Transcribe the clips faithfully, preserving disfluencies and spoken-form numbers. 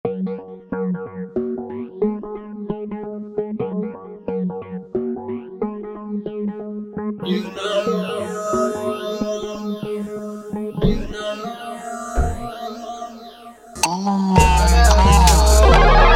You know, you know. Oh my God.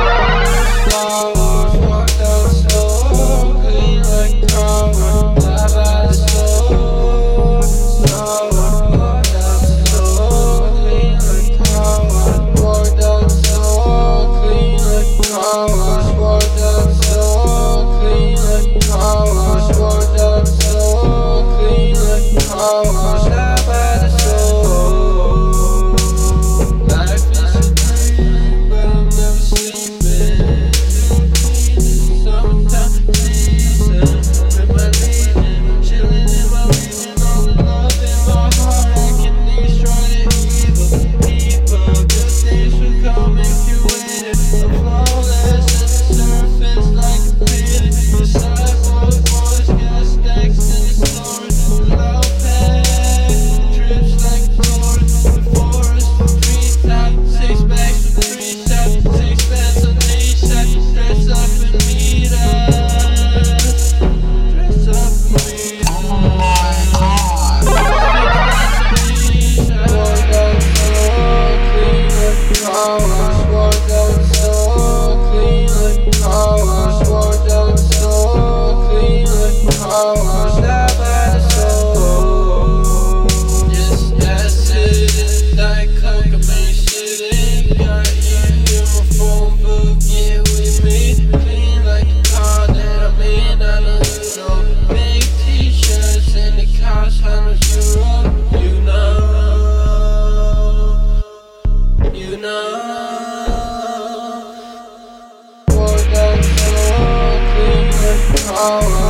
Walked out slow, clean like karma. Dive out the slow, slow. Walked out slow, clean like karma. Walked out slow, clean like karma. Walked out slow, clean like karma. Walked out slow, clean like karma. Dive out the slow. Life is a dream, but I'm never sleeping. Summertime season, with my leaving, chilling in my leaving, all the love in my heart, I can destroy the evil, evil. Good things will come if you wait it. I'm flawless at the surface like a pity. The sidewalk boys got stacks in the storage, low pay, trips like a tourist, the forest, treetop, six bags for three shots, six bands on each shot, dress up and meet us, dress up and meet us. Oh my God. Walked out so clean like a car wash. Walked out so clean like a car wash. Walked out so clean like a car wash. Dive by the soul. Just acid and Diet Coke, I made shit in. Got you in my phone book, get with me. Clean like the car that I'm in, I know you know. Big t-shirts and it costs hundreds euro. You know, you know. Walked out so clean like a car wash.